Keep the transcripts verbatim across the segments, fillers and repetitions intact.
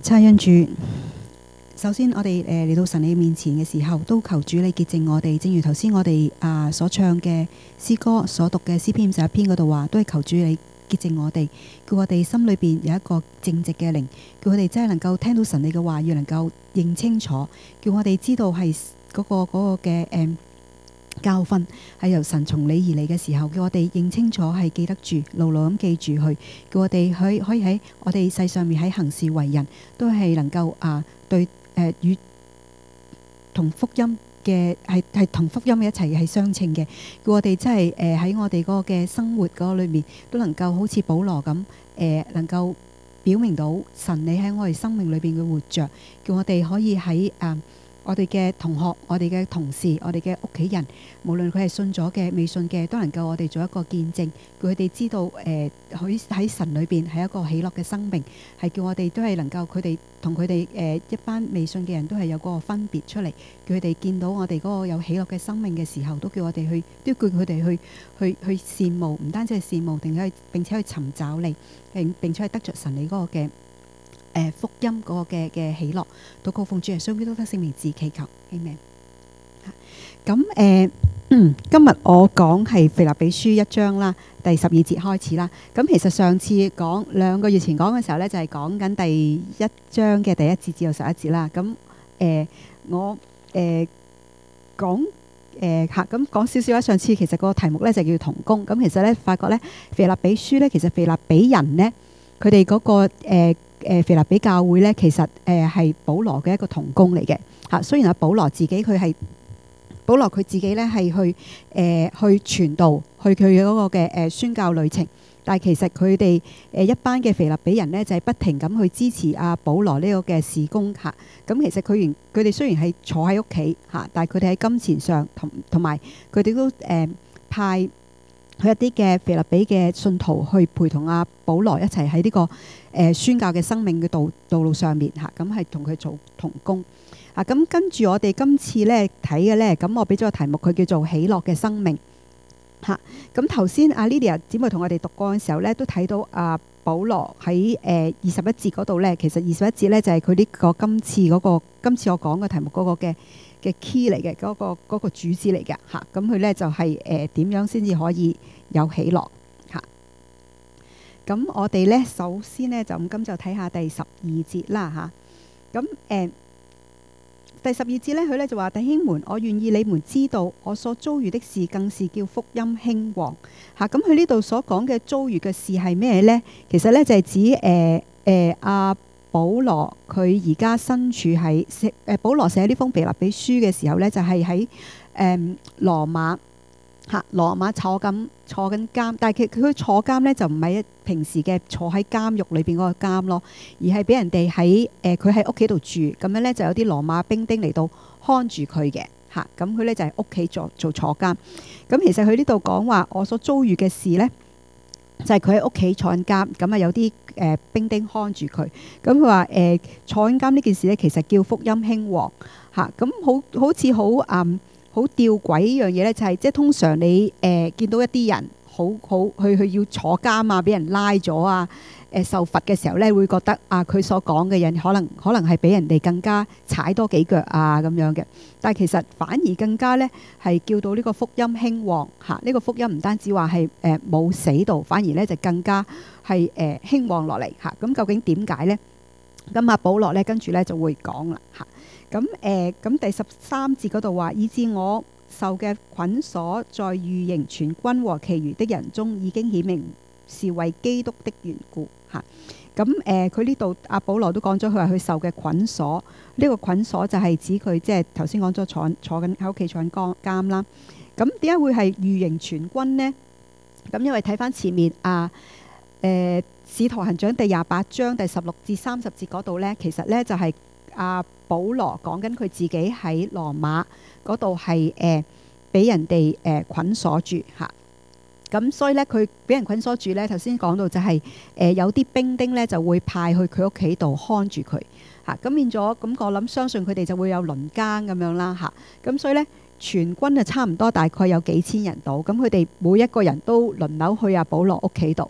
差恩主，首先我哋誒嚟到神你面前嘅時候，都求主你潔淨我哋。正如頭先我哋啊所唱嘅詩歌，所讀嘅詩篇五十一篇嗰度話，都係求主你潔淨我哋，叫我哋心裏邊有一個正直嘅靈，叫我哋真係能夠聽到神你嘅話語，能夠認清楚，叫我哋知道係嗰、嗰個嗰、嗰個嘅誒。嗯教訓係由神從你而嚟嘅時候，叫我哋認清楚，係記得住，牢牢咁記住去，叫我哋可以可以喺我哋世上面喺行事為人，都係能夠啊對誒、呃、與同福音嘅係係同福音一齊係相稱嘅，叫我哋真係誒喺我哋嗰個嘅生活嗰裏面，都能夠好似保羅咁誒、呃，能夠表明到神你喺我哋生命裏邊嘅活着，叫我哋可以喺啊。我哋嘅同學、我哋嘅同事、我哋嘅屋企人，無論佢係信咗嘅、未信嘅，都能夠我哋做一個見證，叫佢哋知道誒，喺、呃、喺神裏邊係一個喜樂嘅生命，係叫我哋都係能夠佢哋同佢哋誒一班未信嘅人都係有嗰個分別出嚟，叫佢哋見到我哋嗰個有喜樂嘅生命嘅時候，都叫我哋去，都叫佢哋去去去羨慕，唔單止係羨慕，定係並且去尋找你，並並且係得着神你嗰個嘅。誒福音嗰個嘅嘅喜樂，禱告奉主耶穌基督得聖名字祈求，阿們。咁誒，今日我講係腓立比書一章啦，第十二節開始啦。咁其實上次講兩個月前講嘅時候咧，就係講緊第一章嘅第一節至到十一節啦。咁誒，我誒講誒嚇咁講少少啦。上次其實個題目咧就叫同工。咁其實咧發覺咧，腓立比書咧，其實腓立比人咧，佢哋嗰個誒。誒腓立比教會咧，其實誒係、呃、保羅嘅一個同工嚟嘅嚇。雖然阿保羅自己佢係保羅佢自己咧係去誒、呃、去傳道，去佢嗰個嘅誒、呃、宣教旅程，但係其實佢哋誒一班嘅腓立比人咧就係、是、不停咁去支持阿保羅呢個嘅事工嚇。咁、啊、其實佢原佢哋雖然係坐喺屋企嚇，但係佢哋喺金錢上同同埋佢哋都誒、呃、派。佢一啲嘅腓立比嘅信徒去陪同阿保羅一齊喺呢個誒、呃、宣教嘅生命嘅道道路上面嚇，咁係同佢做同工啊。咁跟住我哋今次咧睇嘅咧，咁我俾咗個題目，佢叫做喜樂嘅生命嚇。咁頭先阿 Lydia 姊妹同我哋讀過嘅時候咧，都睇到阿、啊、保羅喺誒二十一節嗰度咧，其實二十一節咧就係佢呢個今次嗰、那個今次我講嘅題目嗰個嘅。嘅 key 嚟嘅嗰個嗰、嗰個主旨嚟嘅嚇，咁佢咧就係誒點樣先至可以有喜樂嚇？咁、啊、我哋咧首先咧就咁就睇下第十二節啦嚇。咁、啊、誒、呃、第十二節咧，佢咧就話：弟兄們，我願意你們知道，我所遭遇的事，更是叫福音興旺嚇。咁佢呢度所講嘅遭遇嘅事係咩咧？其實咧就係、係、指誒誒阿。保羅佢而家身處喺誒、呃、保羅寫呢封腓立比書嘅時候呢，就係喺誒羅馬嚇、啊、羅馬坐緊坐緊監，但係佢佢坐監呢，就唔係平時嘅坐喺監獄裏邊嗰個監咯，而係俾人哋喺誒佢喺屋企度住，咁樣呢，就有啲羅馬兵丁嚟到看住佢嘅嚇，咁佢呢，就係屋企做做坐監。咁其實佢呢度講話我所遭遇嘅事呢。就係佢喺屋企坐緊監，咁啊有啲誒、呃、兵丁看住佢，咁佢話誒坐緊監呢件事咧，其實叫福音興旺嚇，咁、啊、好好似好誒好吊詭一樣嘢咧，就係、是、即係通常你誒、呃、見到一啲人好好去去要坐監啊，俾人拉咗啊，誒、呃、受罰嘅時候咧，會覺得啊佢所講嘅人可能可能係比人哋更加踩多幾腳啊咁樣嘅，但係其實反而更加咧係叫到呢個福音興旺嚇，呢、啊這個福音唔單止話係誒冇死到，反而咧就更加係誒、呃、興旺落嚟嚇。咁、啊、究竟點解咧？咁阿保羅咧跟住咧就會講啦嚇。咁誒咁第十三節嗰度話，以致我受嘅捆鎖，在御營全軍和其餘的人中已經顯明是為基督的緣故嚇。咁誒佢呢度阿保羅都講咗，佢話佢受嘅捆鎖，呢、這個捆鎖就係指佢即係頭先講咗坐坐緊喺屋企坐緊監監啦。咁點解會係御營全軍呢？咁因為睇翻前面啊誒《使徒行傳》第廿八章第十六至三十節嗰度呢，其實呢就係、是、阿、啊、保羅講緊佢自己喺羅馬嗰度係誒俾人哋誒捆鎖住嚇。咁所以咧，佢俾人捆鎖住咧。頭先講到就係、是、誒、呃、有啲兵丁咧就會派去佢屋企度看住佢嚇。咁變咗咁，我諗相信佢哋就會有輪更咁樣啦嚇。咁、啊、所以咧，全軍就差唔多大概有幾千人到。咁佢哋每一個人都輪流去阿保羅屋企度。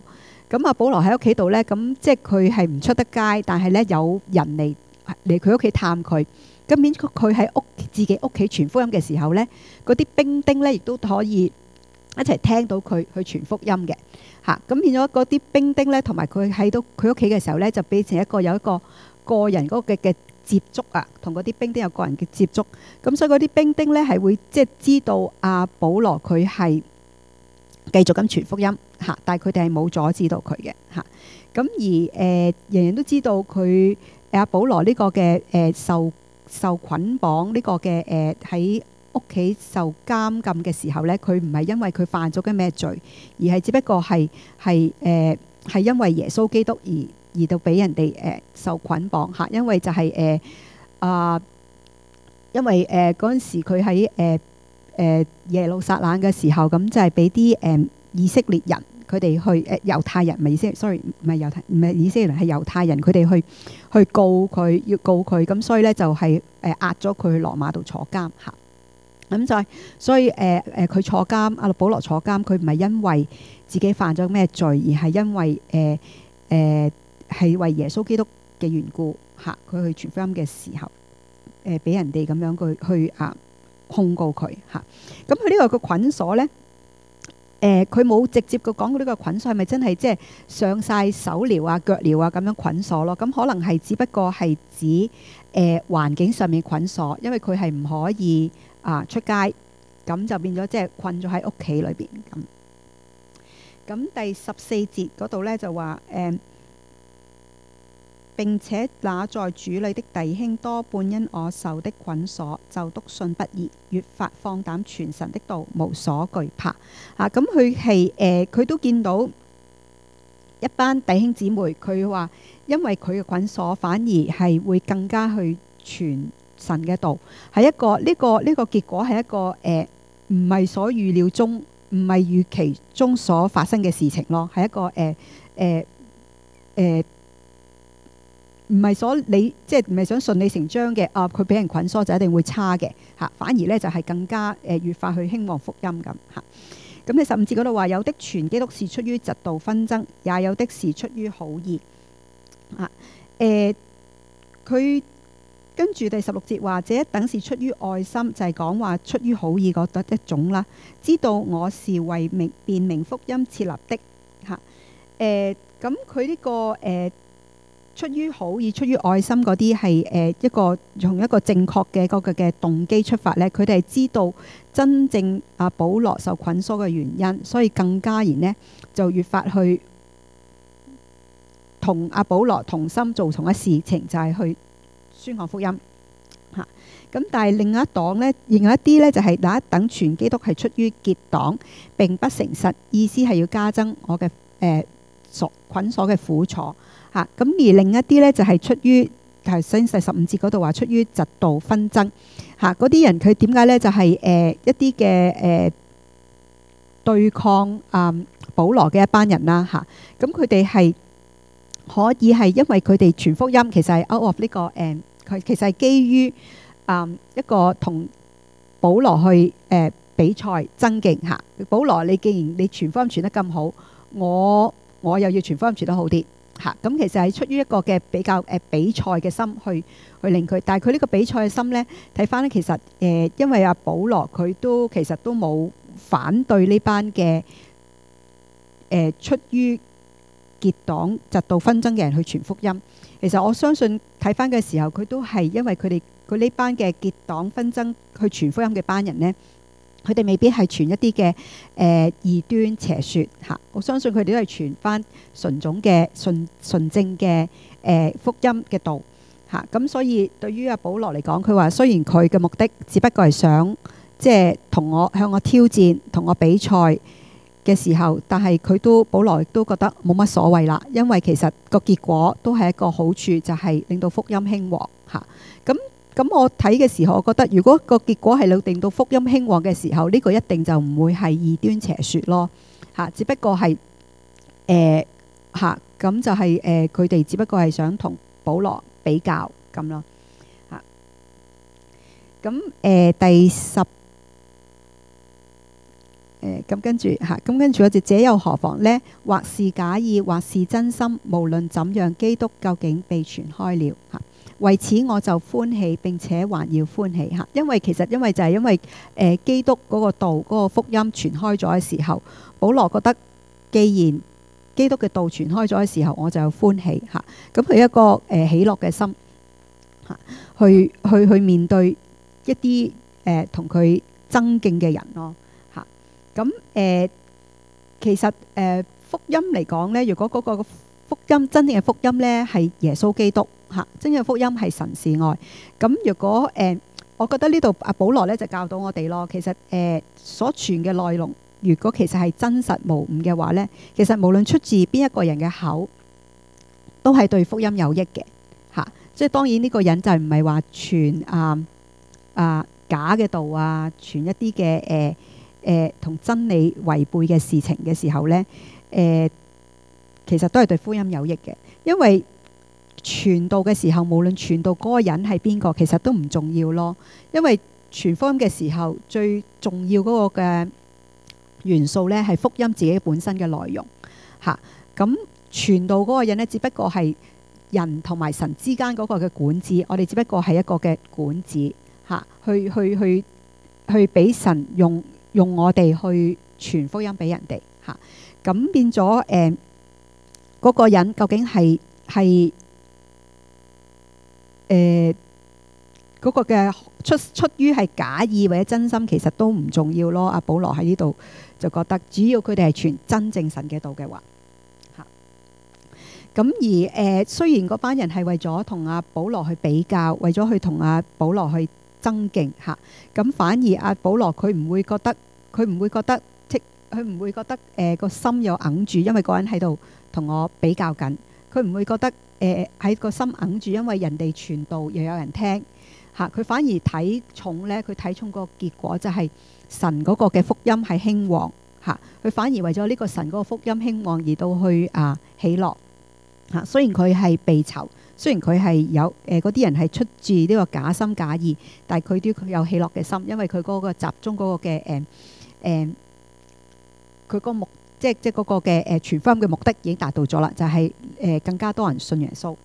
咁啊，保羅喺屋企度咧，咁即係佢係唔出得街，但係咧有人嚟嚟佢屋企探佢。咁變佢喺屋自己屋企傳福音嘅時候咧，嗰啲兵丁咧亦都可以一齊聽到佢去傳福音嘅嚇。咁變咗嗰啲兵丁咧，同埋佢喺到佢屋企嘅時候咧，就變成一個有一個個人嗰個嘅嘅接觸啊，同嗰啲兵丁有個人嘅接觸。咁所以嗰啲兵丁咧係會即係知道阿保羅佢係繼續咁傳福音嚇，但係佢哋係冇阻止到佢嘅嚇。咁而誒、呃、人人都知道佢阿保羅呢個嘅誒、呃、受受捆綁呢個嘅誒喺屋企受監禁嘅時候咧，佢唔係因為佢犯咗嘅咩罪，而係只不過係係誒係因為耶穌基督而而到俾人哋誒、呃、受捆綁嚇。因為就係誒啊，因為誒嗰陣時佢喺誒誒耶路撒冷嘅時候，咁就係俾啲誒以色列人佢哋去誒猶太人，唔係以色列，sorry 唔係猶太唔係以色列人，係猶太人，佢哋去去告佢，要告佢，咁所以咧就係誒押咗佢去羅馬度坐監嚇。咁就係所以誒誒佢坐監，阿保羅坐監，佢唔係因為自己犯咗咩罪，而係因為誒誒係為耶穌基督嘅緣故嚇。佢去傳福音嘅時候，誒俾人哋咁樣去去啊控告佢嚇。咁佢呢個個捆鎖咧，誒佢冇直接個講到呢個捆鎖係咪真係即係上晒手鐐啊腳鐐啊咁樣捆鎖咯？咁可能係只不過係指誒、呃、環境上面捆鎖，因為佢係唔可以啊出街，咁就變咗即係困咗喺屋企裏邊咁。咁第十四節嗰度咧就話誒。呃並且那在主裏的弟兄多半因我受的捆鎖，就篤信不疑，越發放膽傳神的道，無所懼怕。啊，咁佢係誒，佢、呃、都見到一班弟兄姊妹，佢話因為佢嘅捆鎖，反而係會更加去傳神嘅道，係一個呢、這個呢、這個結果係一個誒唔係所預料中，唔係預期中所發生嘅事情咯，係一個誒誒誒。呃呃呃唔係所你即係唔係想順理成章嘅啊？佢俾人捆鎖就一定會差嘅嚇，反而咧就係更加誒越發去興旺福音咁嚇。咁你十五節嗰度話，有的傳基督是出於嫉妒紛爭，也有的是出於好意啊。誒，佢跟住第十六節話，這一等是出於愛心，就係講話出於好意嗰一種啦。知道我是為明辨明福音設立的嚇。誒，咁佢呢個誒。呃出於好意、出於愛心嗰啲係誒一個從一個正確嘅嗰個嘅動機出發咧，佢哋係知道真正阿保羅受捆鎖嘅原因，所以更加然呢，就越發去同阿保羅同心做同一事情，就係、是、去宣講福音嚇。咁、啊、但係另一黨呢，另外一啲呢，就係、是、那一等傳基督係出於結黨並不誠實，意思係要加增我嘅誒鎖捆鎖嘅苦楚。嚇咁、啊、而另一啲咧就係、是、出於頭先第十五節嗰度話出於嫉妒紛爭嚇，嗰啲人佢點解咧就係、是、誒、呃、一啲嘅誒對抗啊、嗯、保羅嘅一班人啦嚇。咁佢哋係可以係因為佢哋傳福音其實係 out of 呢、這個誒佢、呃、其實係基於啊、嗯、一個同保羅去誒、呃、比賽爭競嚇。保羅你既然你傳福音傳得咁好，我我又要傳福音傳得好啲。嚇咁、嗯、其實係出於一個嘅比較誒、呃、比賽嘅心去去令佢，但係佢呢個比賽嘅心咧睇翻咧，其實誒、呃、因為阿保羅佢都其實都冇反對呢班嘅誒、呃、出於結黨嫉妒紛爭嘅人去傳福音。其實我相信睇翻嘅時候，佢都係因為佢哋佢呢班嘅結黨紛爭去傳福音嘅班人咧。佢哋未必係傳一啲嘅誒異端邪説嚇，我相信佢哋都係傳翻純種嘅純純正嘅誒、呃、福音嘅道嚇。咁、啊、所以對於阿保羅嚟講，佢話雖然佢嘅目的只不過係想即係同我向我挑戰、同我比賽嘅時候，但係佢都保羅亦都覺得冇乜所謂啦，因為其實個結果都係一個好處，就係、是、令到福音興旺嚇。咁、啊咁我睇嘅時候，我覺得如果個結果係令到福音興旺嘅時候，呢、這個一定就唔會係異端邪説咯嚇。只不過係誒嚇咁就係誒佢哋只不過係想同保羅比較咁咯嚇。咁、啊、誒、呃、第十誒咁跟住嚇，咁跟住嗰隻這又何妨呢？或是假意，或是真心，無論怎樣，基督究竟被傳開了嚇。為此我就歡喜，並且還要歡喜嚇，因為其實因為就係因為誒、呃、基督嗰個道嗰、嗰個福音傳開咗嘅時候，保羅覺得既然基督嘅道傳開咗嘅時候，我就有歡喜嚇。咁佢一個誒、呃、喜樂嘅心嚇，去去去面對一啲誒同佢爭競嘅人咯嚇。咁誒、呃、其實誒、呃、福音嚟講咧，如果嗰個福音真正嘅福音咧係耶穌基督嚇，真正嘅福音係神是愛。咁如果誒、呃，我覺得呢度阿保羅咧就教導我哋咯。其實誒、呃、所傳嘅內容，如果其實係真實無誤嘅話咧，其實無論出自邊一個人嘅口，都係對福音有益嘅嚇。即係當然呢個人就唔係話傳啊啊假嘅道啊，傳一啲嘅誒誒同真理違背嘅事情嘅時候咧，誒、呃、其實都係對福音有益嘅，因為傳道嘅時候，無論傳道嗰個人係邊個，其實都唔重要咯。因為傳福音嘅時候，最重要嗰個嘅元素咧係福音自己本身嘅內容嚇。咁、啊、傳道嗰個人咧，只不過係人同埋神之間嗰個嘅管子，我哋只不過係一個嘅管子嚇、啊，去去去去俾神用用我哋去傳福音俾人哋嚇。咁、啊、變咗誒嗰個人究竟係係誒嗰個嘅出出於係假意或者真心，其實都唔重要咯。阿保羅喺呢度就覺得，只要佢哋係傳真正神嘅道嘅話嚇。咁、啊、而誒、呃、雖然嗰班人係為咗同阿保羅去比較，為咗去同阿保羅去爭競嚇，咁、啊、反而阿保羅佢唔會覺得，佢唔會覺得即佢唔會覺得誒個、呃、心有硬住，因為個人喺度同我比較緊，佢唔會覺得誒喺個心硬住，因為人哋傳道又有人聽嚇，佢、啊、反而睇重咧，佢睇重個結果就係神嗰個嘅福音係興旺嚇，佢、啊、反而為咗呢個神嗰個福音興旺而到去啊喜樂嚇。雖然佢係被囚，雖然佢係有誒嗰啲人係出自呢個假心假意，但係佢都有喜樂嘅心，因為佢嗰個集中嗰個嘅誒誒佢個目。即即嗰個嘅誒傳福音嘅目的已經達到咗啦，就係、是、誒、呃、更加多人信耶穌。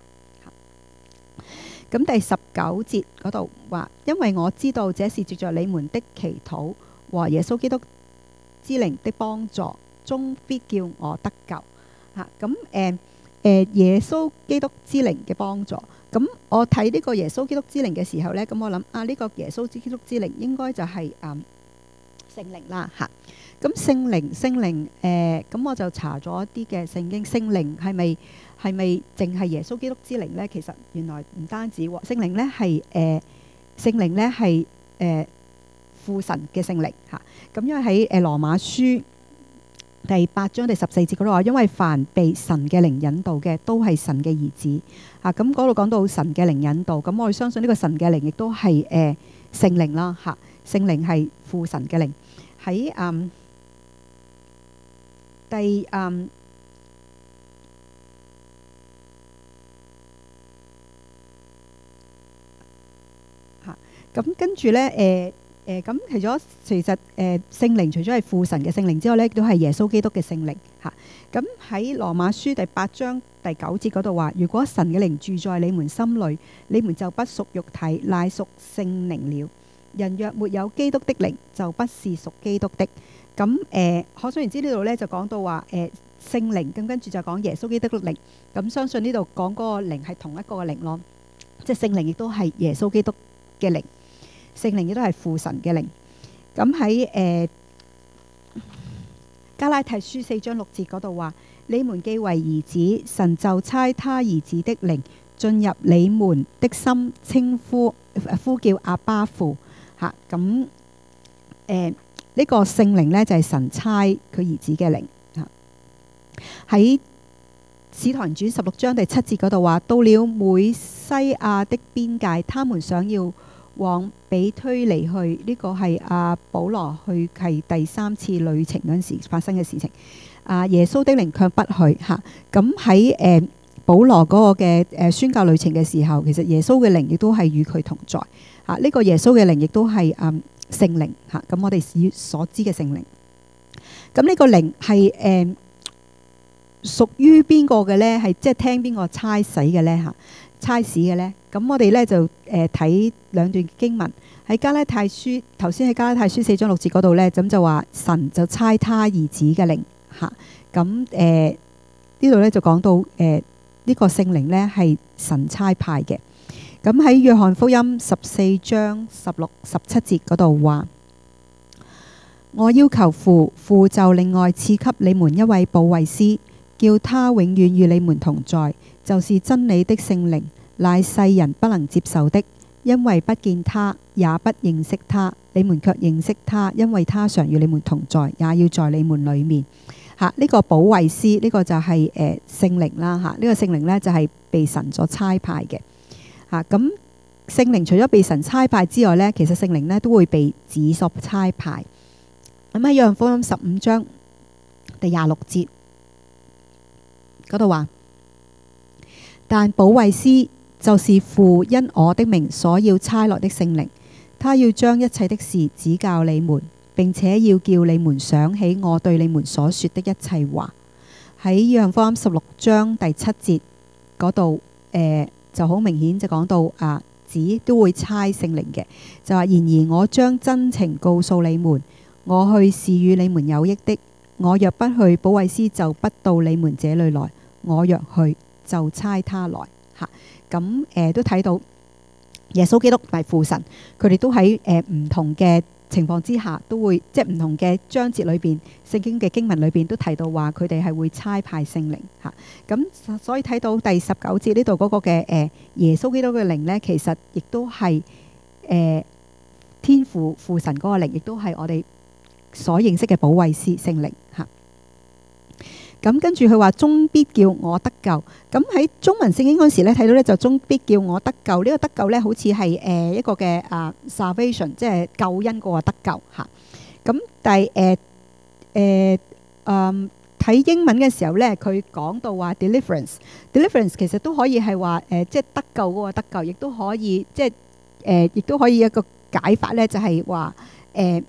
咁第十九節嗰度話，因為我知道這是藉着你們的祈禱和耶穌基督之靈的幫助，終必叫我得救。嚇咁誒誒耶穌基督之靈嘅幫助。咁我睇呢個耶穌基督之靈嘅時候咧，咁我諗啊，呢、這個耶穌基督之靈應該就係、是、誒、嗯、聖靈啦嚇。咁聖靈聖靈誒，咁我就查咗一啲嘅聖經，聖靈係咪係咪淨係耶穌基督之靈咧？其實原來唔單止喎，聖靈咧係誒聖靈咧係誒父神嘅聖靈嚇。咁因為喺誒羅馬書第八章第十四節嗰度話，因為凡被神嘅靈引導嘅，都係神嘅兒子嚇。咁嗰度講到神嘅靈引導，咁我哋相信呢個神嘅靈亦都係誒聖靈啦嚇。聖靈係父神嘅靈喺嗯。第嗯嚇咁跟住咧誒誒咁，除咗其實誒聖靈除咗係父神嘅聖靈之外咧，亦都係耶穌基督嘅聖靈嚇。咁喺羅馬書第八章第九節嗰度話：如果神嘅靈住在你們心裏，你們就不屬肉體，乃屬聖靈了。人若沒有基督的靈，就不是屬基督的。咁誒、呃，可想而知呢度咧就講到話誒。呃聖靈咁跟住就講耶穌基督嘅靈，咁相信呢度講嗰個靈係同一個嘅靈咯，即係聖靈亦都係耶穌基督嘅靈，聖靈亦都係父神嘅靈。咁喺誒加拉太書四章六節嗰度話：你們既為兒子，神就差他兒子的靈進入你們的心，稱呼呼叫阿爸父嚇。咁誒呢個聖靈咧就係神差佢兒子嘅靈。喺使徒行傳十六章第七節嗰度話，到了每西亞的邊界，他們想要往比推尼去，呢、這個係阿保羅去係第三次旅程嗰陣時發生嘅事情。啊，耶穌的靈卻不去嚇。咁喺誒保羅嗰個嘅誒宣教旅程嘅時候，其實耶穌嘅靈亦都係與佢同在嚇。呢、這個耶穌嘅靈亦都係誒聖靈嚇。咁、啊、我哋所知嘅聖靈。 咁呢個靈係誒屬於邊個嘅咧？係即係聽邊個差使嘅咧？嚇，差使嘅咧？咁我哋咧就誒睇兩段經文喺加拉太書，頭先喺加拉太書四章六節嗰度咧，咁就話神就差他兒子嘅靈嚇。咁誒呢度咧就講到誒呢個聖靈咧係神差派嘅。咁喺約翰福音十四章十六十七節嗰度話：我要求父，父就另外賜給你們一位保惠師，叫他永遠與你們同在，就是真理的聖靈，乃世人不能接受的，因為不見他，也不認識他。你們卻認識他，因為他常與你們同在，也要在你們裡面。嚇、啊，呢、這個保惠師呢、這個就係、是、誒、呃、聖靈啦。嚇、啊，呢、這個聖靈呢，就係、是、被神所差派嘅。嚇、啊，咁聖靈除咗被神差派之外呢，其實聖靈呢都會被子所差派。咁喺約翰福音十五章第廿六節嗰度話：但保惠師就是父因我的名所要差來的聖靈，他要將一切的事指教你們，並且要叫你們想起我對你們所說的一切話。喺約翰福音十六章第七節嗰度，誒、呃、就好明顯就講到啊，子都會差聖靈嘅，就話：然而我將真情告訴你們，我去是與你們有益的。我若不去，保惠師就不到你們這裏來；我若去，就差他來。嚇，咁誒都睇到耶穌基督同埋父神，佢哋都喺誒唔同嘅情況之下，都會即係唔同嘅章節裏邊，聖經嘅經文裏邊都提到話佢哋係會差派聖靈嚇。咁所以睇到第十九節呢度嗰個嘅誒耶穌基督嘅靈呢，其實亦都係誒天父父神嗰個靈，亦都係我哋所認識嘅保惠師聖靈嚇。咁跟住佢話終必叫我得救。咁喺中文聖經嗰時咧睇到咧就終必叫我得救。呢、這個得救咧好似係誒一個嘅啊 salvation，即係救恩嗰個得救嚇。咁但係誒誒嗯睇英文嘅時候咧，佢講到話 deliverance，deliverance 其實都可以係話誒即係得救嗰個得救，亦都可以即係誒亦都可以一個解法咧，就係話誒。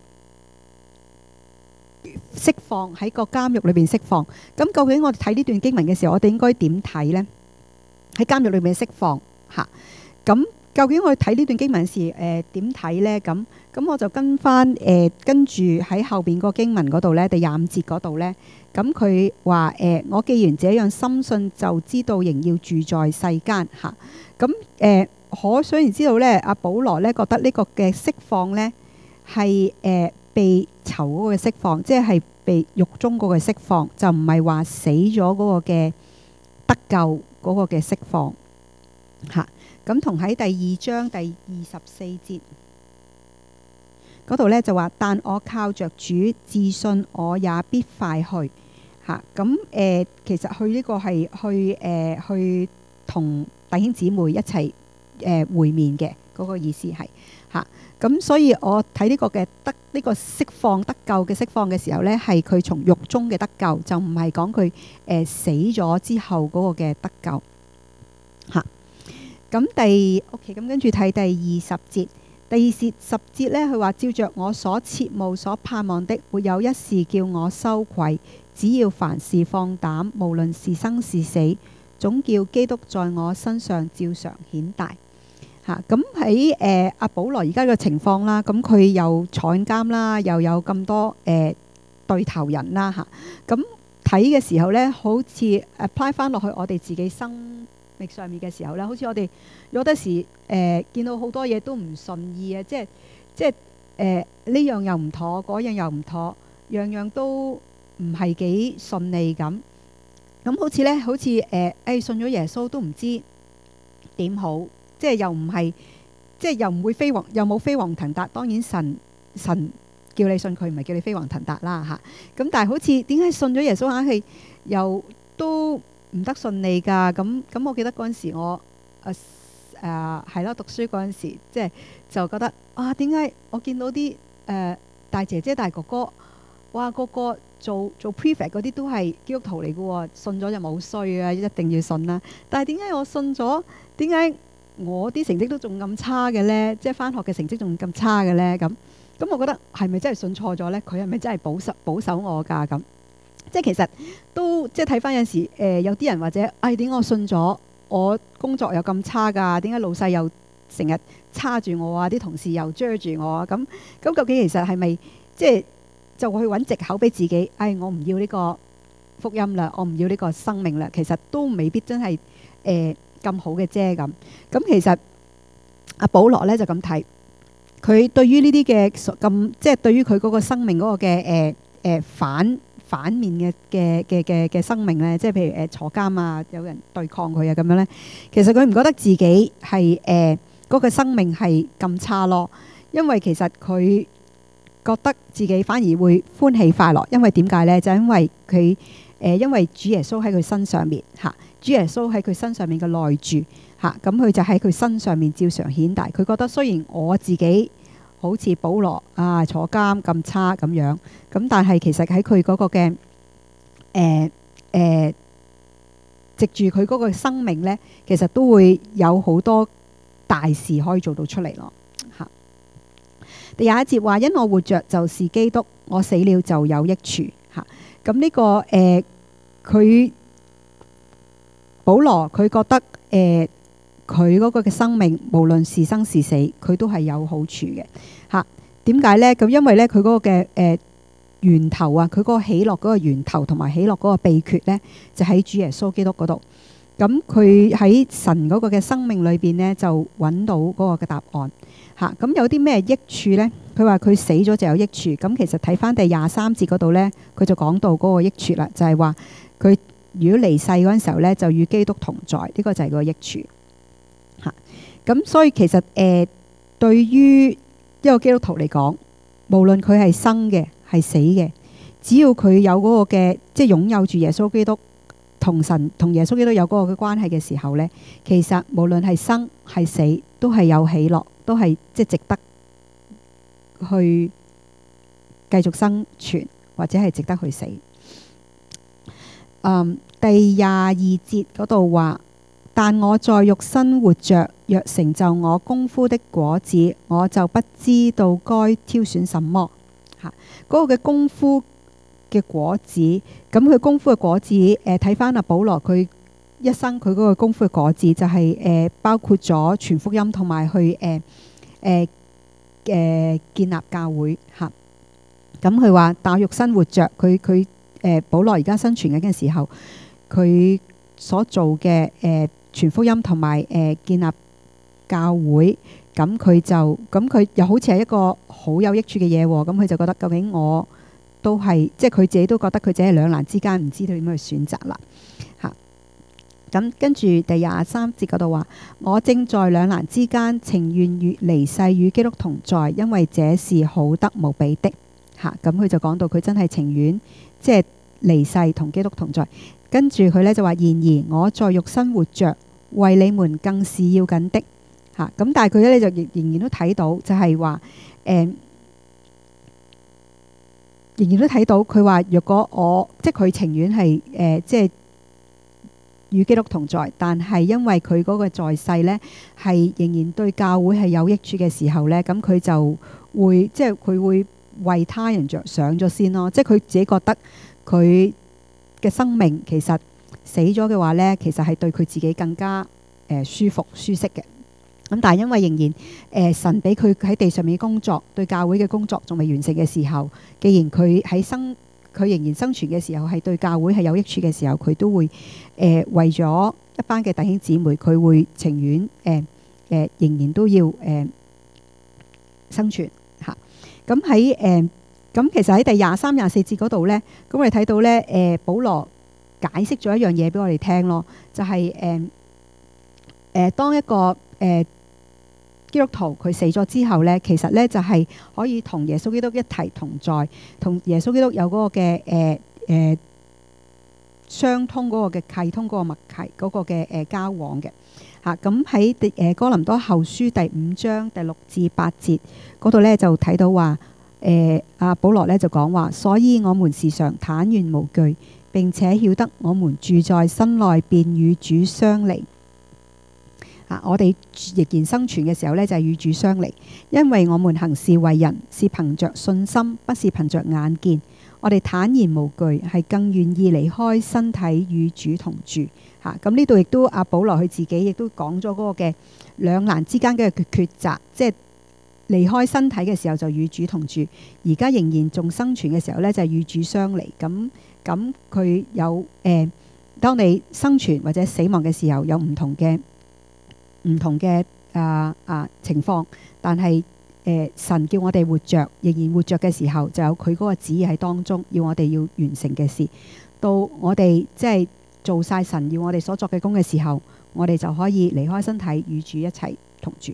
釋放喺個監獄裏邊釋放，咁究竟我哋睇呢段經文嘅時候，我哋應該點睇呢？喺監獄裏面釋放嚇，咁究竟我哋睇呢段經文時誒點睇呢？咁咁我就跟翻誒跟住喺後邊個經文嗰度呢，第廿五節嗰度呢，咁佢話誒我既然這樣深信，就知道仍要住在世間嚇，咁誒可想而知道呢，阿保羅呢覺得呢個嘅釋放呢係誒。被囚嗰個釋放，即係被獄中嗰個釋放，就唔係話死咗嗰個嘅得救嗰個嘅釋放嚇。咁同喺第二章第二十四節嗰度呢，就話：但我靠着主，自信我也必快去嚇。咁誒、呃，其實去呢個係去誒、呃、去同弟兄姊妹一齊誒、呃、會面嘅嗰個意思係嚇。咁所以我睇呢個嘅得呢個釋放得救嘅釋放嘅時候呢，係佢從獄中嘅得救，就唔係講佢誒死咗之後嗰個嘅得救嚇。咁第 OK，咁跟住睇第二十節，第二節十節呢，佢話：照着我所切慕所盼望的，沒有一事叫我羞愧，只要凡事放膽，無論是生是死，總叫基督在我身上照常顯大。嚇，咁喺誒阿保羅而家嘅情況啦，咁佢又坐監啦，又有咁多誒、呃、對頭人啦嚇，咁睇嘅時候咧，好似 apply 翻落去我哋自己生命上面嘅時候咧，好似我哋有得時誒、呃、見到好多嘢都唔順意啊，即係即係誒呢樣又唔妥，嗰樣又唔妥，樣樣都唔係幾順利咁。咁好似咧，好似誒誒信咗耶穌都唔知點好。即係又唔係，即係又唔會飛黃，又冇飛黃騰達。當然神神叫你信佢，唔係叫你飛黃騰達啦嚇。咁但係好似點解信咗耶穌硬係又都唔得順利㗎？咁咁我記得嗰陣時我誒誒係咯，讀書嗰陣時，即係就覺得啊，點解我見到啲誒、呃、大姐姐大哥哥，哇個個做做 prefect 嗰啲都係基督徒嚟嘅喎，信咗就冇衰啊，一定要信啦。但係點解我信咗，點解我啲成績都仲咁差嘅呢？即係返學嘅成績仲咁差嘅呢？咁咁我覺得係咪真係信錯咗呢？佢係咪真係保守保守我㗎？咁即係其實都即係睇翻有時誒、呃、有啲人或者誒點解我信咗，我工作又咁差㗎？點解老細又成日叉住我啊？啲同事又追住我啊？咁咁究竟其實係咪即係就去揾藉口俾自己？誒、哎、我唔要呢個福音啦，我唔要呢個生命啦。其實都未必真係誒咁好嘅啫。咁咁其實阿保羅咧就咁睇。佢對於呢啲嘅咁，即係對於佢嗰個生命嗰個嘅誒誒反反面嘅嘅嘅嘅嘅生命咧，即係譬如誒、呃、坐監啊，有人對抗佢啊咁樣咧，其實佢唔覺得自己係誒嗰個生命係咁差咯，因為其實佢覺得自己反而會歡喜快樂，因為點解咧？就因為佢誒、呃、因為主耶穌喺佢身上面嚇，主耶穌喺佢身上面嘅內住。嚇，咁佢就喺佢身上面照常顯大。佢覺得雖然我自己好似保羅啊坐監咁差咁樣，咁但係其實喺佢嗰個嘅誒誒，藉住佢嗰個生命呢，其實都會有好多大事可以做到出嚟咯。嚇，第廿一節話：因我活着就是基督，我死了就有益處。嚇，咁呢個誒佢保羅佢覺得誒。佢嗰個嘅生命，無論是生是死，佢都係有好處嘅嚇。點解呢？咁因為咧，佢嗰個嘅誒、呃、源頭啊，佢嗰個喜樂嗰個源頭同埋喜樂嗰個秘訣呢，就喺主耶穌基督嗰度。咁佢喺神嗰個嘅生命裏邊呢，就揾到嗰個嘅答案嚇。咁、啊、有啲咩益處呢？佢話佢死咗就有益處。咁其實睇翻第廿三節嗰度呢，佢就講到嗰個益處啦，就係話佢如果離世嗰陣時候呢，就與基督同在。呢、這個就係個益處。咁所以其實誒、呃，對於一個基督徒嚟講，無論佢係生嘅係死嘅，只要佢有嗰個嘅即係擁有住耶穌基督同神同耶穌基督有嗰個嘅關係嘅時候呢，其實無論係生係死，都係有喜樂，都係即係值得去繼續生存，或者係值得去死。嗯，第廿二節嗰度話。但我在肉身活着，若成就我功夫的果子，我就不知道該挑選什麼。嚇，嗰個嘅功夫嘅果子，咁佢功夫嘅果子，誒睇翻阿保羅佢一生佢嗰個功夫嘅果子，就係、是、誒、呃、包括咗傳福音同埋去誒誒誒建立教會嚇。咁佢話，但我肉身活着，佢佢誒保羅而家生存緊嘅時候，佢所做嘅誒。呃傳福音同埋誒建立教會，咁佢就咁佢又好似係一個好有益處嘅嘢喎。咁佢就覺得究竟我都係即係佢自己都覺得佢自己係兩難之間，唔知道點樣去選擇啦嚇。咁跟住第廿三節嗰度話：我正在兩難之間，情願與離世與基督同在，因為這是好得無比的嚇。咁佢就講到佢真係情願即係離世同基督同在。跟住佢咧就話：然而我在肉身活着，為你們更是要緊的嚇。咁、啊、但係佢咧就仍仍然都睇到，就係話誒，仍然都睇到佢話：若果我即係佢情願係誒、呃，即係與基督同在，但係因為佢嗰個在世咧係仍然對教會係有益處嘅時候咧，咁佢就會即係佢會為他人着想咗先咯。即係佢自己覺得佢嘅生命其實死咗嘅話呢，其實係對佢自己更加誒、呃、舒服舒適嘅。咁但係因為仍然誒、呃、神俾佢喺地上面工作，對教會嘅工作仲未完成嘅時候，既然佢喺生佢仍然生存嘅時候係對教會係有益處嘅時候，佢都會誒、呃、為咗一班嘅弟兄姊妹，佢會情願誒誒、呃呃、仍然都要誒、呃、生存嚇。咁喺誒咁其實喺第廿三、廿四節嗰度呢，咁我哋睇到呢，誒、呃、保羅解釋咗一樣嘢俾我哋聽咯，就係誒誒當一個誒、呃、基督徒佢死咗之後呢，其實呢就係、是、可以同耶穌基督一齊同在，同耶穌基督有嗰個嘅誒誒相通嗰個嘅契通嗰個默契嗰、那個嘅誒、呃、交往嘅嚇。咁喺誒哥林多後書第五章第六至八節嗰度呢，就睇到話。誒阿、呃、保羅咧就講話，所以我們時常坦然無懼，並且曉得我們住在身內便與主相離啊，我哋仍然生存嘅時候呢，就係與主相離，因為我們行事為人是憑着信心，不是憑着眼見。我哋坦然無懼，係更願意離開身體與主同住。嚇，咁呢度亦都阿保羅佢自己亦都講咗嗰個嘅兩難之間嘅抉擇，即係離開身體嘅時候就與主同住，而家仍然仲生存嘅時候呢，就係與主相離。咁咁佢有誒、呃，當你生存或者死亡嘅時候，有唔同嘅唔同嘅啊啊情況，但係。誒、呃、神叫我哋活着，仍然活着嘅時候，就有佢嗰個旨意喺當中，要我哋要完成嘅事。到我哋即係做晒神要我哋所作嘅工嘅時候，我哋就可以離開身體，與主一齊同住。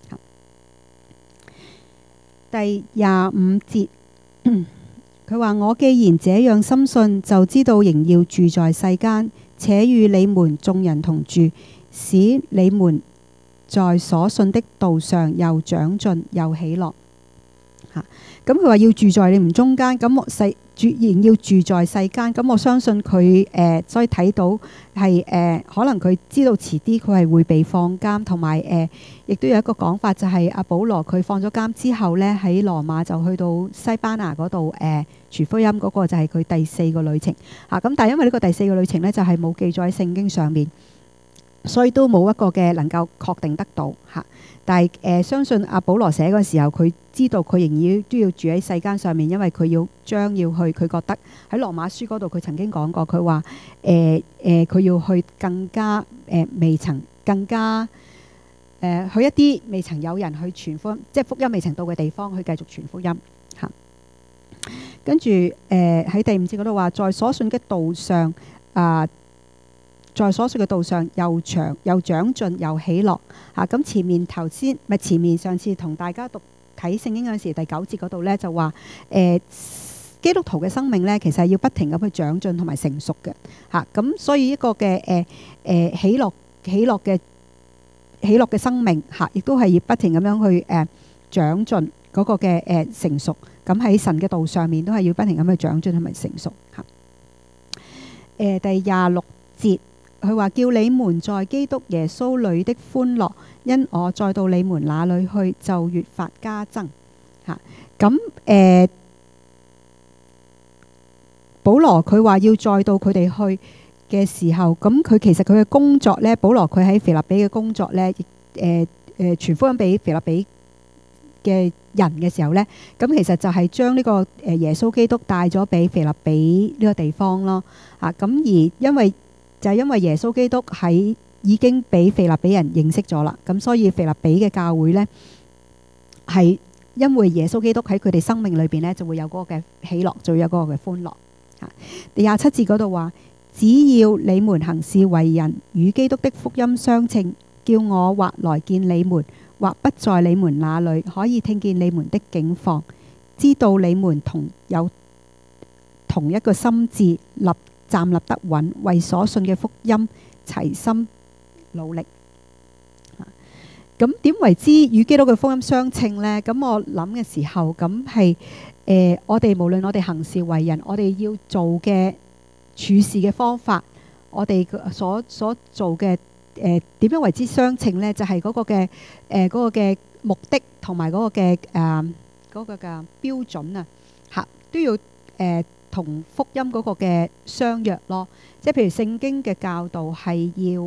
第廿五節，佢話：我既然這樣深信，就知道仍要住在世間，且與你們眾人同住，使你們在所信的道上又長進又喜樂。嚇，咁佢話要住在你們中間，咁我世住仍要住在世間，咁我相信佢誒、呃，所以睇到係誒、呃，可能佢知道遲啲佢係會被放監，同埋誒，亦、呃、都有一個講法就係、是、阿保羅佢放咗監之後呢，喺羅馬就去到西班牙嗰度誒傳福音，嗰個就係佢第四個旅程。嚇、啊，咁但係因為呢個第四個旅程呢，就係、是、冇記載喺聖經上面。所以都冇一個嘅能夠確定得到嚇，但係誒、呃、相信阿保羅寫嗰時候，佢知道佢仍然都要住喺世間上面，因為佢要將要去，佢覺得喺羅馬書嗰度佢曾經講過，佢話誒誒佢要去更加誒、呃、未曾更加誒、呃、去一啲未曾有人去傳福音，即係福音未曾到嘅地方去繼續傳福音嚇。跟住誒喺第五節嗰度話，在所信嘅道上啊。呃在所信嘅道上又長又長進又喜樂嚇。咁、啊、前面頭先咪前面上次同大家讀睇聖經嗰陣時，第九節嗰度呢就話誒、呃、基督徒嘅生命呢，其實係要不停咁去長進同埋成熟嘅嚇。咁、啊、所以一個嘅誒誒喜樂喜樂嘅喜樂嘅生命嚇，亦、啊、都係要不停咁樣去誒、呃、長進嗰個嘅誒、呃、成熟。咁喺神嘅道上面都係要不停咁去長進同埋成熟嚇。誒、啊、第廿六節。佢話叫你們在基督耶穌裏的歡樂，因我再到你們那裏去，就越發加增。嚇、啊，咁、呃、誒，保羅佢話要再到佢哋去嘅時候，咁佢其實佢嘅工作呢，保羅佢喺腓立比嘅工作呢，亦誒誒傳福音俾腓立比嘅人嘅時候呢，咁其實就係將呢個誒耶穌基督帶咗俾腓立比呢個地方咯。啊，咁而因為就係因為耶穌基督喺已經俾腓立比人認識咗啦，咁所以腓立比嘅教會呢，係因為耶穌基督喺佢哋生命裏邊呢，就會有嗰個嘅喜樂，就會有嗰個嘅歡樂。第廿七節嗰度話：只要你們行事為人與基督的福音相稱，叫我或來見你們，或不在你們那裏，可以聽見你們的境況，知道你們同有同一個心志立。站立得穩，為所信嘅福音齊心努力。咁點為之與基督嘅福音相稱呢？咁我諗嘅時候，咁係誒，我哋無論我哋行事為人，我哋要做嘅處事嘅方法，我哋所所做嘅誒點樣為之相稱呢？就係、是、嗰個嘅誒嗰個嘅目的同埋嗰個嘅誒嗰個嘅標準啊，嚇都要誒。呃同福音嗰個嘅相約咯，即係譬如聖經嘅教導係要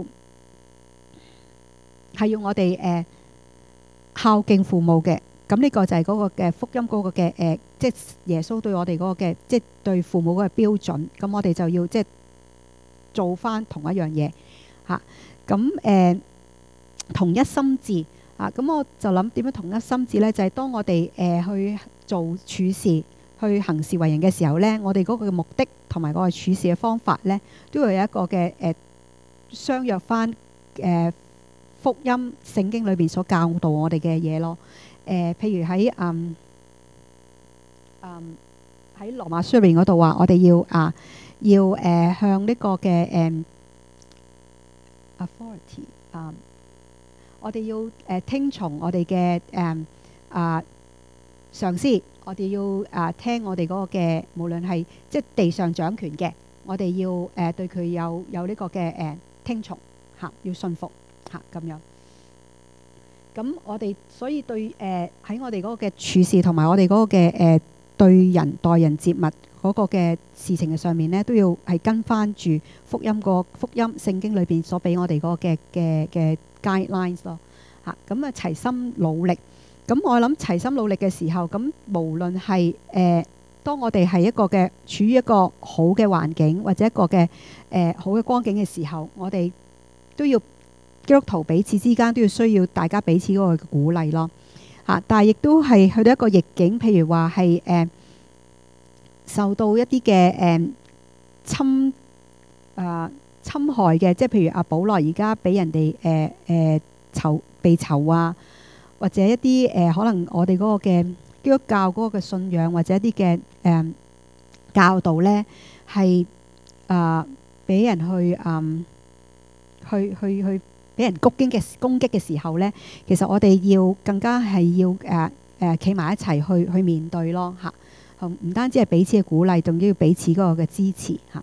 係要我哋誒、呃、孝敬父母嘅，咁呢個就係嗰個嘅福音嗰個嘅誒、呃，即係耶穌對我哋嗰個嘅即係對父母嗰個標準，咁我哋就要即係做翻同一樣嘢嚇，咁、啊、誒、呃、同一心志啊，咁我就諗點樣同一心志咧？就係、是、當我哋誒、呃、去做處事。去行事為人嘅時候呢，我哋嗰個嘅目的同埋嗰個處事嘅方法呢，都會有一個嘅誒、呃、相約翻誒、呃、福音聖經裏邊所教導我哋嘅嘢咯。誒、呃，譬如喺嗯嗯喺羅馬書入邊嗰度話，我哋要啊要誒、呃、向呢個嘅誒、呃、authority 啊、呃，我哋要誒、呃、聽從我哋嘅誒啊上司。我哋要啊聽我哋嗰個嘅，無論係即係地上掌權嘅，我哋要誒、呃、對佢有有呢個嘅誒、呃、聽從嚇、啊，要信服嚇咁、啊、樣。 咁我哋所以對誒喺我哋嗰個嘅處事同埋我哋嗰個嘅誒對人待人接物嗰個嘅事情嘅上面咧，都要係跟翻住福音個福音聖經裏邊所俾我哋嗰個嘅嘅嘅 guidelines 咯嚇。咁啊齊心努力。咁我諗齊心努力嘅時候，咁無論係誒、呃、當我哋係一個嘅處於一個好嘅環境或者一個嘅誒、呃、好嘅光景嘅時候，我哋都要基督徒彼此之間都要需要大家彼此嗰個鼓勵咯嚇、啊。但係亦都係去到一個逆境，譬如話係誒受到一啲嘅誒侵啊、呃、侵害嘅，即係譬如阿保羅而家俾人哋誒誒囚被囚啊。或者一啲誒、呃、可能我哋嗰個嘅基督教嗰個嘅信仰或者一啲嘅誒教導咧，係啊俾人去嗯去去去俾人攻擊嘅攻擊嘅時候咧，其實我哋要更加係要誒誒企埋一齊去去面對咯嚇，唔、啊、單止係彼此嘅鼓勵，仲要彼此嗰個嘅支持嚇。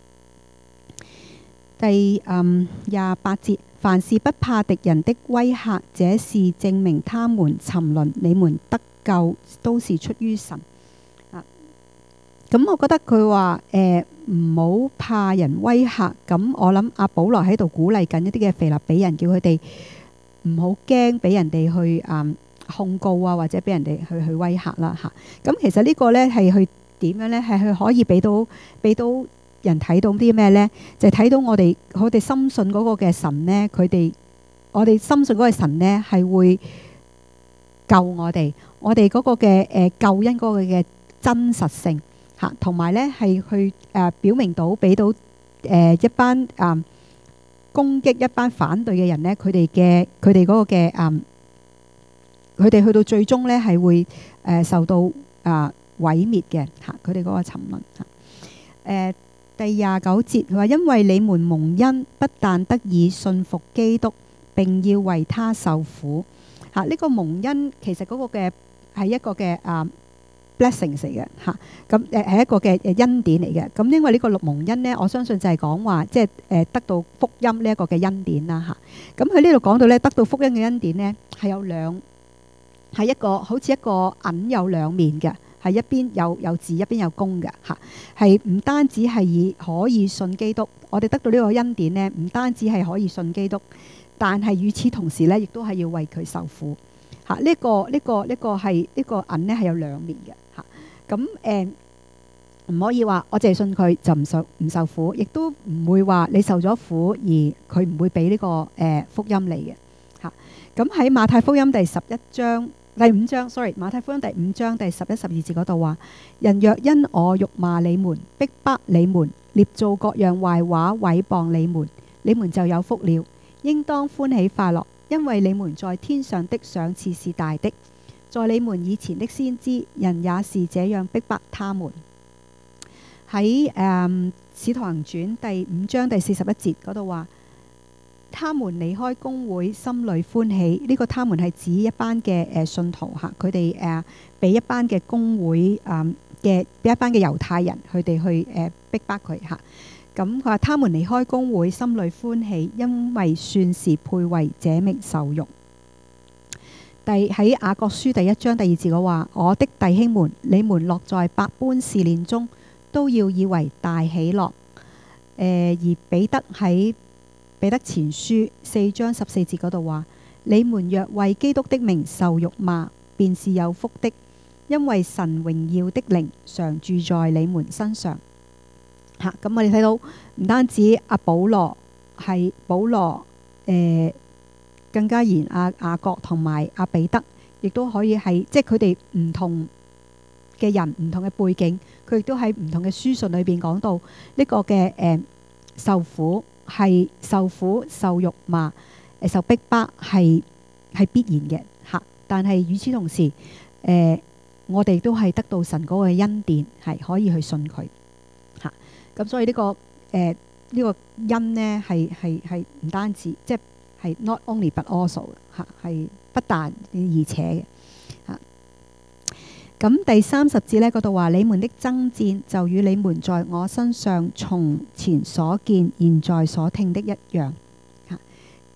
第嗯廿八節。凡事不怕敵人的威嚇，這是證明他們沉淪，你們得救都是出於神。啊，咁我覺得佢話誒唔好怕人威嚇。咁我諗阿保羅喺度鼓勵緊一啲嘅腓立比人，叫佢哋唔好驚俾人哋去嗯控告啊，或者俾人哋去去威嚇啦嚇。咁其實呢個呢係去點樣呢？係去可以俾到俾到。人睇到啲咩呢？就係睇到我哋我哋深信嗰個嘅神呢，佢哋我哋深信嗰個神呢係會救我哋，我哋嗰個嘅誒救恩嗰個嘅真實性嚇，同埋呢係去誒表明到俾到誒一班啊攻擊一班反對嘅人呢，佢哋嘅佢哋嗰個嘅啊，佢哋去到最終呢係會誒受到啊毀滅嘅嚇，佢哋嗰個沉淪嚇誒。第廿九節佢話：因為你們蒙恩，不但得以信服基督，並要為他受苦。嚇、啊，呢、這個蒙恩其實嗰個嘅係一個嘅啊 blessing 嚟嘅嚇。咁誒係一個嘅誒恩典嚟嘅。咁、啊、因為呢個蒙恩呢，我相信就係講話即係誒得到福音呢一個嘅恩典啦嚇。咁佢呢度講到咧，得到福音嘅恩典呢，係有兩係一個好似一個銀有兩面嘅。係一邊有有字，一邊有弓嘅嚇，係唔單止係以可以信基督，我哋得到呢個恩典呢，唔單止係可以信基督，但係與此同時呢，亦都係要為佢受苦嚇。呢、這個呢、這個呢、這個係呢、這個銀呢係有兩面嘅嚇。咁誒唔可以話我淨係信佢就唔受唔受苦，亦都唔會話你受咗苦而佢唔會俾呢、這個誒、呃、福音你嘅嚇。咁喺馬太福音第十一章。第五章，sorry，馬太福音第五章第十一、十二節嗰度話：人若因我辱罵你們、逼迫你們、捏造各樣壞話毀謗你們，你們就有福了，應當歡喜快樂，因為你們在天上的賞賜是大的。在你們以前的先知，人也是這樣逼迫他們。喺誒《使徒行傳》第五章第四十一節嗰度話。他們離開公會，心裏歡喜。呢、這個他們係指一班嘅誒信徒嚇，佢哋誒俾一班嘅公會誒嘅俾一班嘅猶太人，佢哋去誒逼迫佢嚇。咁佢話：他們離開公會，心裏歡喜，因為算是配為這名受辱。第喺雅各書第一章第二節我話：我的弟兄們，你們落在百般試煉中，都要以為大喜樂。誒、呃、而彼得喺彼得前書四章十四節嗰度話：你們若為基督的名受辱罵，便是有福的，因為神榮耀的靈常住在你們身上。嚇、啊！咁我哋睇到唔單止阿保羅係保羅，誒、呃、更加然阿雅各同埋阿彼得，亦都可以係即係佢哋唔同嘅人，唔同嘅背景，佢亦都喺唔同嘅書信裏邊講到呢個嘅誒、呃、受苦。係受苦、受辱罵、誒受逼迫係係必然嘅嚇，但係與此同時，誒、呃、我哋都係得到神嗰個恩典，係可以去信佢嚇。咁、啊、所以呢、這個誒呢、呃這個恩呢，係係係唔單止，即係係 not only but also 嚇，係不但而且嘅嚇。咁第三十節呢嗰度話：你們的爭戰就與你們在我身上從前所見、現在所聽的一樣。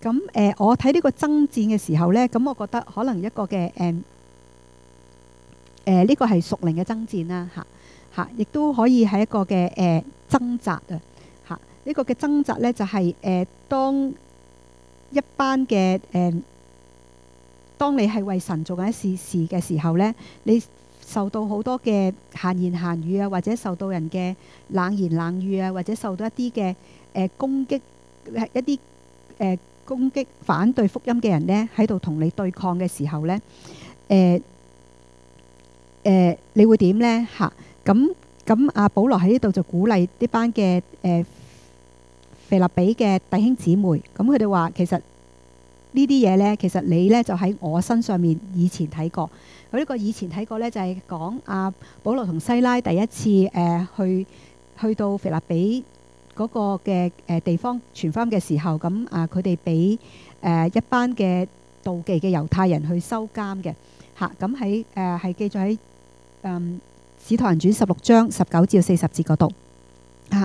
咁誒、呃，我睇呢個爭戰嘅時候呢，咁我覺得可能一個嘅誒誒呢個係屬靈嘅爭戰啦，嚇嚇，亦都可以係一個嘅誒、呃、掙扎啊，嚇、這、呢個嘅掙扎呢，就係、是、誒、呃、當一班嘅誒、呃，當你係為神做緊一事事嘅時候呢，你受到好多嘅閒言閒語啊，或者受到人嘅冷言冷語啊，或者受到一啲嘅誒攻擊，一啲誒、呃、攻擊反對福音嘅人呢，喺度同你對抗嘅時候呢，誒、呃、誒、呃，你會點呢？嚇，咁咁阿保羅喺呢度就鼓勵呢班嘅誒腓立比嘅弟兄姊妹，咁佢哋話其實呢啲嘢呢，其實你呢就喺我身上面以前睇過。佢呢個以前睇過呢，就係講阿保羅同西拉第一次誒、呃、去去到腓立比嗰個嘅誒地方傳福音嘅時候，咁啊佢哋俾誒一班嘅妒忌嘅猶太人去收監嘅嚇，咁喺誒係記載喺嗯《使徒行傳》十六章十九至四十節嗰度嚇。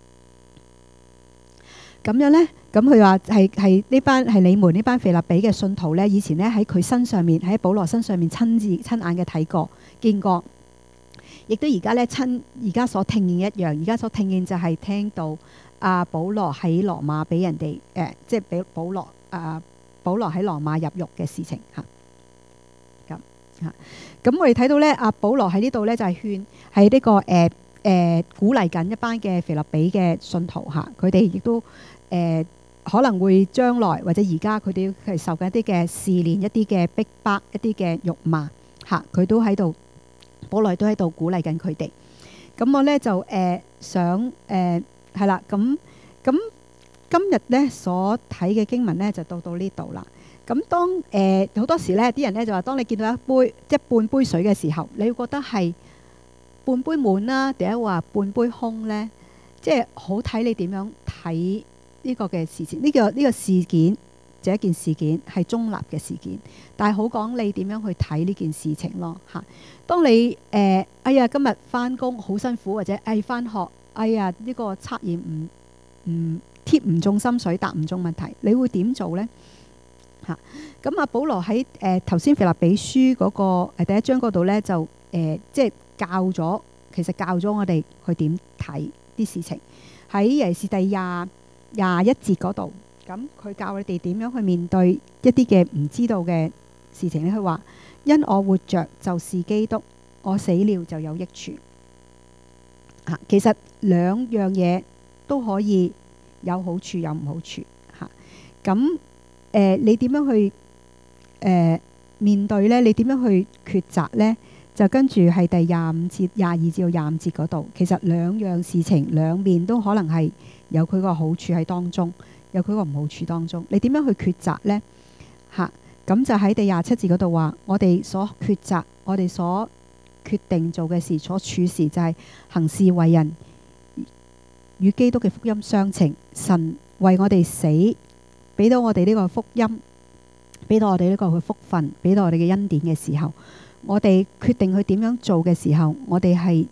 咁樣呢，咁佢話係係呢班係你們呢班腓立比嘅信徒呢，以前呢喺佢身上面喺保羅身上面親自親眼嘅睇過見過，亦都而家呢親而家所聽見一樣，而家所聽見就係聽到阿保羅喺羅馬俾人哋誒，即係俾保羅啊保羅喺羅馬入獄嘅事情嚇。咁嚇，咁我哋睇到呢，阿保羅喺呢度呢就係勸喺呢個誒誒、呃、鼓勵緊一班嘅腓立比嘅信徒嚇，佢哋亦都。誒、呃、可能會將來或者而家佢哋係受緊一啲嘅試煉、一啲嘅逼迫、一啲嘅辱罵嚇，佢都喺度，保羅都喺度鼓勵緊佢哋。咁我咧就誒、呃、想誒係、呃、啦，咁咁今日咧所睇嘅經文咧就到到呢度啦。咁當誒好、呃、多時咧啲人咧就話，當你見到一杯一半杯水嘅時候，你會覺得係半杯滿啦，定係話半杯空咧？即係好睇你點樣睇。呢個嘅事情，呢、這個呢、這個事件，這一件事件係中立嘅事件，但係好講你點樣去睇呢件事情咯嚇。當你誒、呃，哎呀，今日返工好辛苦，或者誒返學，哎呀呢、這個測驗唔唔貼唔中心水，答唔中問題，你會點做呢？嚇？咁阿保羅喺誒頭先腓立比書嗰、那個、呃、第一章嗰度呢，就誒、呃、即係教咗，其實教咗我哋去點睇啲事情，喺尤其是第廿。廿一節嗰度，咁佢教我哋點樣去面對一啲嘅唔知道嘅事情咧。佢話：因我活着就是基督，我死了就有益處。嚇，其實兩樣嘢都可以有好處有唔好處。嚇，咁誒你點樣去誒、呃、面對呢？你點樣去抉擇呢？就跟住係第廿五節、廿二至到廿五節嗰度，其實兩樣事情兩面都可能係有佢個好處喺當中，有佢個唔好處當中。你點樣去抉擇呢？嚇，咁就喺第廿七節嗰度話，我哋所抉擇，我哋所決定做嘅事，所處事就係行事為人與基督嘅福音相稱。神為我哋死，俾到我哋呢個福音，俾到我哋呢個嘅福分，俾到我哋嘅恩典嘅時候，我哋決定去點樣做嘅時候，我哋係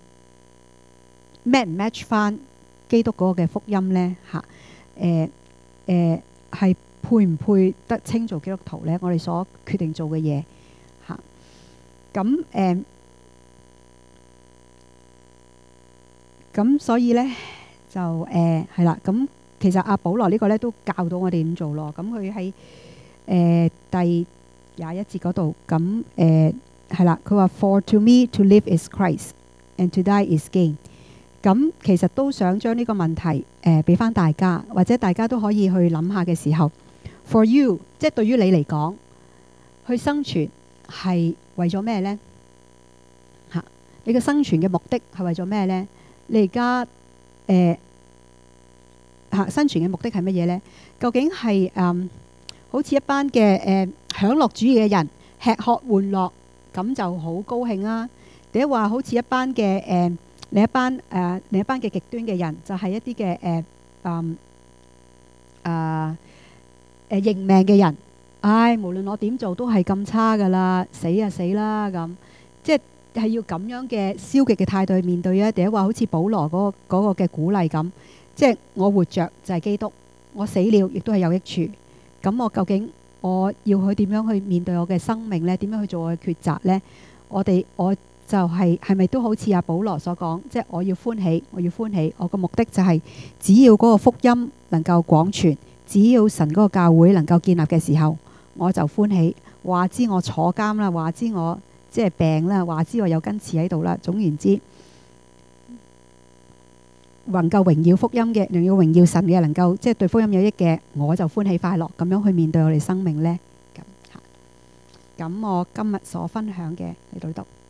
match 唔 match 翻基督嗰個嘅福音呢？嚇，誒誒係配唔配得稱做基督徒呢？我哋所決定做嘅嘢嚇，咁誒咁所以呢，就誒係啦。咁其實阿保羅呢個呢都教到我哋點做咯。咁佢喺誒第廿一節嗰度，咁誒。係啦，佢話 For to me to live is Christ, and to die is gain。咁其實都想將呢個問題誒俾翻大家，或者大家都可以去諗下嘅時候，For you，即係對於你嚟講，去生存係為咗咩呢？嚇，你嘅生存嘅目的係為咗咩呢？你而家誒嚇生存嘅目的係乜嘢呢？究竟係誒、嗯、好似一班嘅誒、呃、享樂主義嘅人，吃喝玩樂。咁就好高興啊！定係話好似一班嘅誒、呃，另一班誒、呃，另一班嘅極端嘅人，就係、是、一啲嘅誒誒誒誒認命嘅人。唉，無論我點做都係咁差噶啦，死啊死啦咁，即係係要咁樣嘅消極嘅態度去面對啊！定係話好似保羅嗰、那個嗰嘅、那個、鼓勵咁，即係我活着就係基督，我死了亦都係有益處。 咁我究竟我要去點樣去面對我嘅生命呢？點樣去做我嘅抉擇呢？我哋我就係係咪都好似阿保羅所講，即係我要歡喜，我要歡喜。我個目的就係只要嗰個福音能夠廣傳，只要神嗰個教會能夠建立嘅時候，我就歡喜。話知我坐監啦，話知我即係病啦，話知我有根刺喺度啦。總言之，能夠榮耀福音嘅，能夠榮耀神嘅，能夠即係對福音有益嘅，我就歡喜快樂咁樣去面對我哋生命呢。咁嚇，咁我今日所分享嘅嚟到呢度。